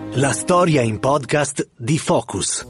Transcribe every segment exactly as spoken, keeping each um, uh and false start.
La storia in podcast di Focus.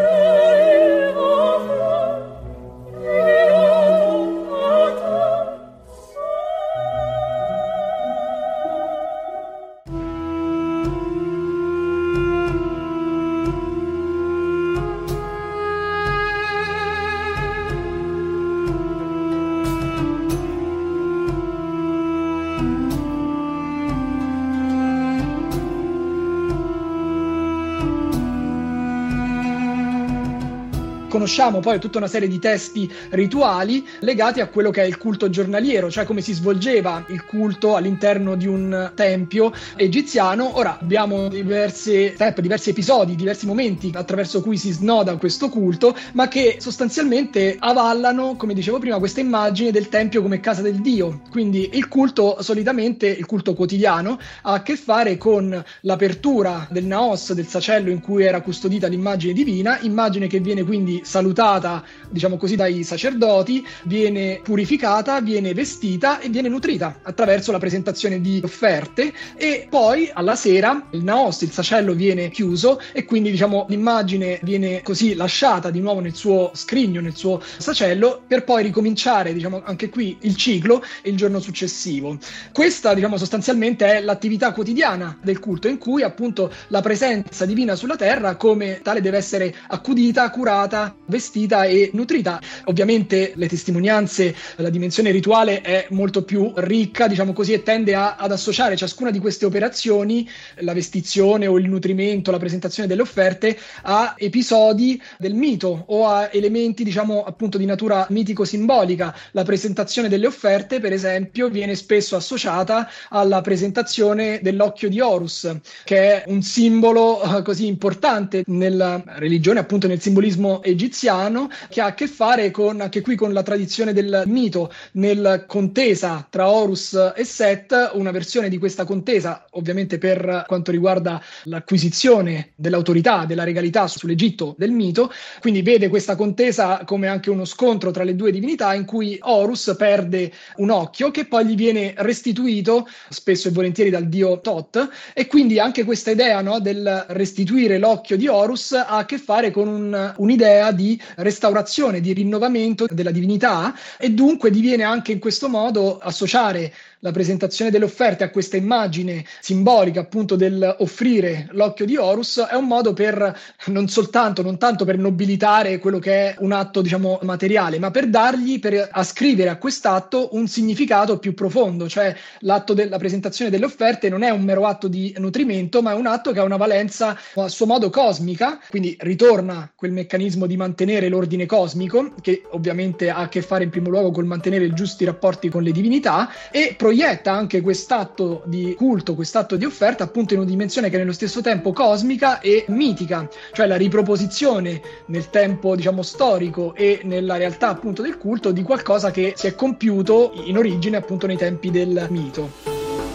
Conosciamo poi tutta una serie di testi rituali legati a quello che è il culto giornaliero, cioè come si svolgeva il culto all'interno di un tempio egiziano. Ora abbiamo diverse step, diversi episodi, diversi momenti attraverso cui si snoda questo culto, ma che sostanzialmente avallano, come dicevo prima, questa immagine del tempio come casa del Dio. Quindi il culto, solitamente il culto quotidiano, ha a che fare con l'apertura del naos, del sacello in cui era custodita l'immagine divina, immagine che viene quindi salutata, diciamo così, dai sacerdoti, viene purificata, viene vestita e viene nutrita attraverso la presentazione di offerte, e poi alla sera il naos, il sacello, viene chiuso e quindi, diciamo, l'immagine viene così lasciata di nuovo nel suo scrigno, nel suo sacello, per poi ricominciare, diciamo, anche qui il ciclo il giorno successivo. Questa, diciamo, sostanzialmente è l'attività quotidiana del culto, in cui appunto la presenza divina sulla terra come tale deve essere accudita, curata, vestita e nutrita. Ovviamente le testimonianze, la dimensione rituale è molto più ricca, diciamo così, e tende a, ad associare ciascuna di queste operazioni, la vestizione o il nutrimento, la presentazione delle offerte, a episodi del mito o a elementi, diciamo, appunto di natura mitico-simbolica. La presentazione delle offerte, per esempio, viene spesso associata alla presentazione dell'occhio di Horus, che è un simbolo uh, così importante nella religione, appunto nel simbolismo egiziano, che ha a che fare con, anche qui, con la tradizione del mito. Nel contesa tra Horus e Set, una versione di questa contesa, ovviamente per quanto riguarda l'acquisizione dell'autorità, della regalità sull'Egitto del mito, quindi vede questa contesa come anche uno scontro tra le due divinità, in cui Horus perde un occhio che poi gli viene restituito spesso e volentieri dal dio Tot, e quindi anche questa idea, no, del restituire l'occhio di Horus ha a che fare con un, un'idea di restaurazione, di rinnovamento della divinità, e dunque diviene anche in questo modo associare la presentazione delle offerte a questa immagine simbolica, appunto, del offrire l'occhio di Horus. È un modo per non soltanto, non tanto per nobilitare quello che è un atto, diciamo, materiale, ma per dargli, per ascrivere a quest'atto un significato più profondo, cioè l'atto della presentazione delle offerte non è un mero atto di nutrimento, ma è un atto che ha una valenza a suo modo cosmica, quindi ritorna quel meccanismo di mantenere l'ordine cosmico, che ovviamente ha a che fare in primo luogo col mantenere i giusti rapporti con le divinità, e proietta anche quest'atto di culto, quest'atto di offerta, appunto in una dimensione che è nello stesso tempo cosmica e mitica, cioè la riproposizione nel tempo, diciamo, storico e nella realtà, appunto, del culto di qualcosa che si è compiuto in origine, appunto, nei tempi del mito.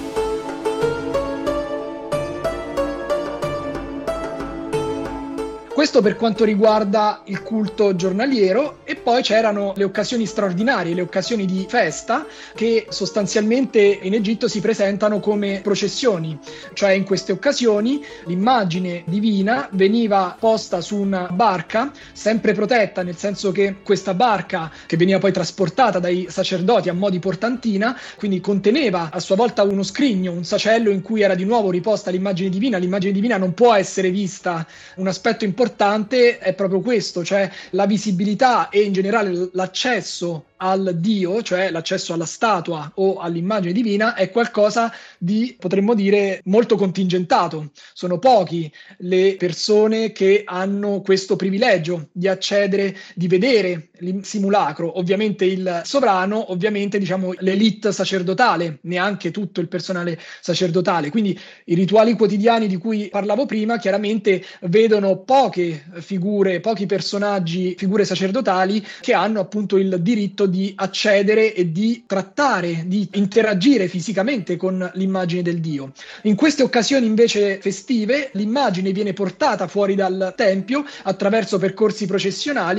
Questo per quanto riguarda il culto giornaliero, e poi c'erano le occasioni straordinarie, le occasioni di festa, che sostanzialmente in Egitto si presentano come processioni, cioè in queste occasioni l'immagine divina veniva posta su una barca, sempre protetta, nel senso che questa barca, che veniva poi trasportata dai sacerdoti a mo' di portantina, quindi conteneva a sua volta uno scrigno, un sacello in cui era di nuovo riposta l'immagine divina. L'immagine divina non può essere vista, un aspetto importante è proprio questo, cioè la visibilità e in generale l'accesso al Dio, cioè l'accesso alla statua o all'immagine divina, è qualcosa di, potremmo dire, molto contingentato. Sono pochi le persone che hanno questo privilegio di accedere, di vedere il simulacro. Ovviamente il sovrano, ovviamente, diciamo, l'elite sacerdotale, neanche tutto il personale sacerdotale. Quindi i rituali quotidiani di cui parlavo prima chiaramente vedono poche figure, pochi personaggi, figure sacerdotali che hanno appunto il diritto di accedere e di trattare, di interagire fisicamente con l'immagine del Dio. In queste occasioni invece festive l'immagine viene portata fuori dal tempio attraverso percorsi processionali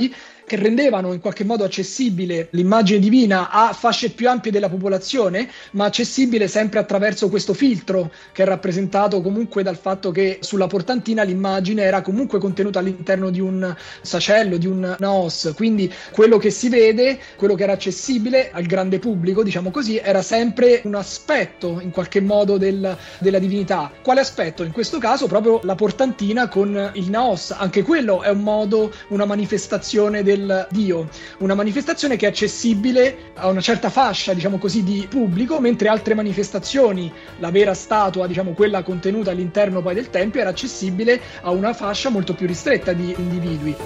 che rendevano in qualche modo accessibile l'immagine divina a fasce più ampie della popolazione, ma accessibile sempre attraverso questo filtro che è rappresentato comunque dal fatto che sulla portantina l'immagine era comunque contenuta all'interno di un sacello, di un naos, quindi quello che si vede, quello che era accessibile al grande pubblico, diciamo così, era sempre un aspetto in qualche modo del, della divinità. Quale aspetto? In questo caso proprio la portantina con il naos, anche quello è un modo, una manifestazione del Dio, una manifestazione che è accessibile a una certa fascia, diciamo così, di pubblico, mentre altre manifestazioni, la vera statua, diciamo quella contenuta all'interno poi del tempio, era accessibile a una fascia molto più ristretta di individui.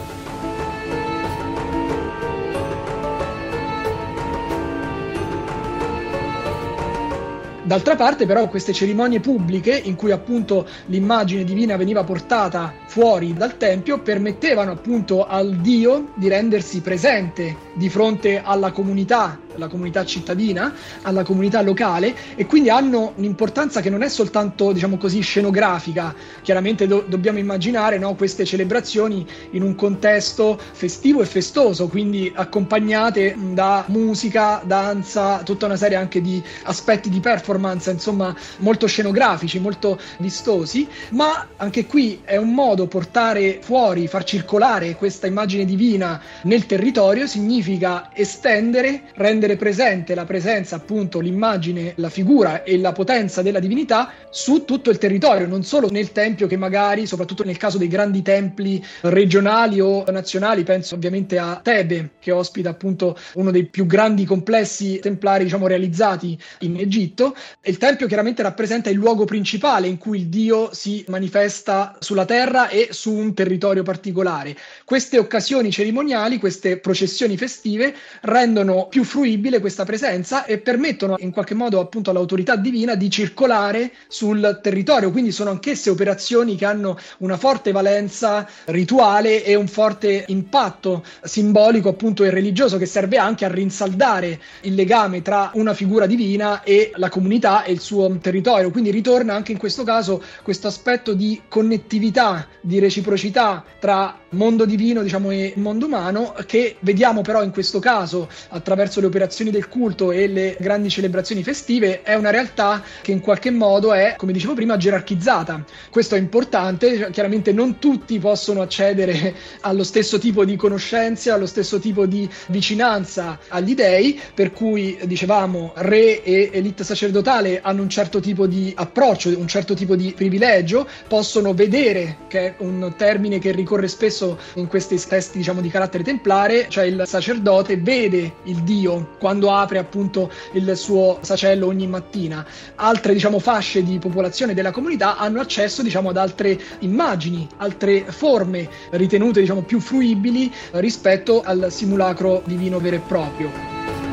D'altra parte però queste cerimonie pubbliche in cui appunto l'immagine divina veniva portata fuori dal tempio permettevano appunto al Dio di rendersi presente di fronte alla comunità, alla comunità cittadina, alla comunità locale, e quindi hanno un'importanza che non è soltanto, diciamo così, scenografica. Chiaramente do- dobbiamo immaginare, no, queste celebrazioni in un contesto festivo e festoso, quindi accompagnate da musica, danza, tutta una serie anche di aspetti di performance, insomma, molto scenografici, molto vistosi, ma anche qui è un modo portare fuori, far circolare questa immagine divina nel territorio, significa estendere, rendere presente la presenza, appunto, l'immagine, la figura e la potenza della divinità su tutto il territorio, non solo nel tempio, che magari, soprattutto nel caso dei grandi templi regionali o nazionali, penso ovviamente a Tebe, che ospita appunto uno dei più grandi complessi templari, diciamo, realizzati in Egitto. Il tempio chiaramente rappresenta il luogo principale in cui il Dio si manifesta sulla terra e su un territorio particolare. Queste occasioni cerimoniali, queste processioni festive rendono più fruibile questa presenza e permettono in qualche modo appunto all'autorità divina di circolare sul territorio, quindi sono anch'esse operazioni che hanno una forte valenza rituale e un forte impatto simbolico appunto e religioso, che serve anche a rinsaldare il legame tra una figura divina e la comunità e il suo territorio. Quindi ritorna anche in questo caso questo aspetto di connettività, di reciprocità tra mondo divino, diciamo, e mondo umano, che vediamo però in questo caso attraverso le operazioni del culto e le grandi celebrazioni festive. È una realtà che in qualche modo è, come dicevo prima, gerarchizzata. Questo è importante, chiaramente non tutti possono accedere allo stesso tipo di conoscenze, allo stesso tipo di vicinanza agli dei, per cui dicevamo re e elite sacerdotale hanno un certo tipo di approccio, un certo tipo di privilegio, possono vedere, che è un termine che ricorre spesso in questi testi, diciamo, di carattere templare, cioè il sacerdote vede il Dio quando apre appunto il suo sacello ogni mattina. Altre, diciamo, fasce di popolazione della comunità hanno accesso, diciamo, ad altre immagini, altre forme ritenute, diciamo, più fruibili rispetto al simulacro divino vero e proprio.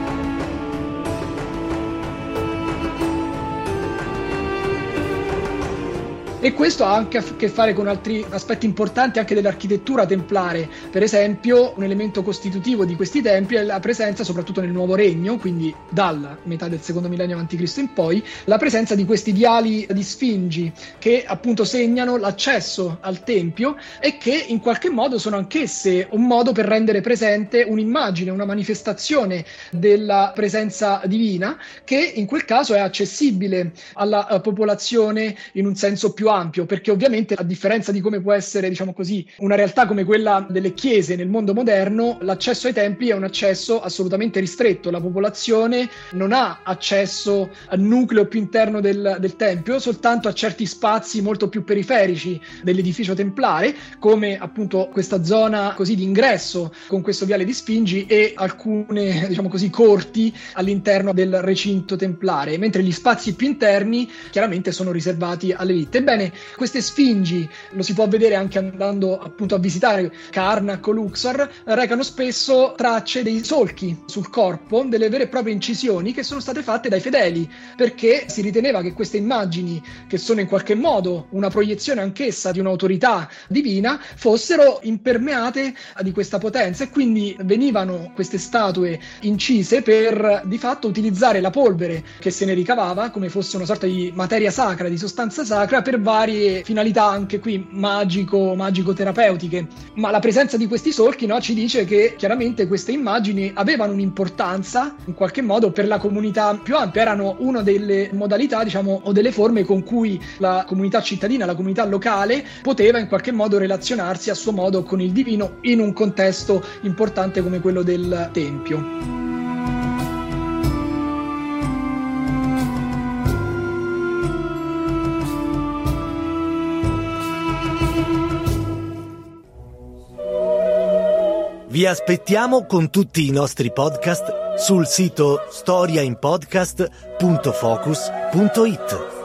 E questo ha anche a che fare con altri aspetti importanti anche dell'architettura templare. Per esempio, un elemento costitutivo di questi templi è la presenza, soprattutto nel Nuovo Regno, quindi dalla metà del secondo millennio avanti Cristo in poi, la presenza di questi viali di sfingi che appunto segnano l'accesso al tempio e che in qualche modo sono anch'esse un modo per rendere presente un'immagine, una manifestazione della presenza divina, che in quel caso è accessibile alla uh, popolazione in un senso più ampio, perché ovviamente, a differenza di come può essere, diciamo così, una realtà come quella delle chiese nel mondo moderno, l'accesso ai templi è un accesso assolutamente ristretto. La popolazione non ha accesso al nucleo più interno del, del tempio, soltanto a certi spazi molto più periferici dell'edificio templare, come appunto questa zona così di ingresso con questo viale di sfingi e alcune, diciamo così, corti all'interno del recinto templare, mentre gli spazi più interni chiaramente sono riservati alle elite. Ebbene, queste sfingi, lo si può vedere anche andando appunto a visitare Karnak o Luxor, recano spesso tracce dei solchi sul corpo, delle vere e proprie incisioni che sono state fatte dai fedeli, perché si riteneva che queste immagini, che sono in qualche modo una proiezione anch'essa di un'autorità divina, fossero impermeate di questa potenza, e quindi venivano queste statue incise per di fatto utilizzare la polvere che se ne ricavava come fosse una sorta di materia sacra, di sostanza sacra, per varie finalità, anche qui magico, magico-terapeutiche. Ma la presenza di questi solchi, no, ci dice che chiaramente queste immagini avevano un'importanza in qualche modo per la comunità più ampia, erano una delle modalità, diciamo, o delle forme con cui la comunità cittadina, la comunità locale poteva in qualche modo relazionarsi a suo modo con il divino in un contesto importante come quello del Tempio. Vi aspettiamo con tutti i nostri podcast sul sito storia in podcast punto focus punto it.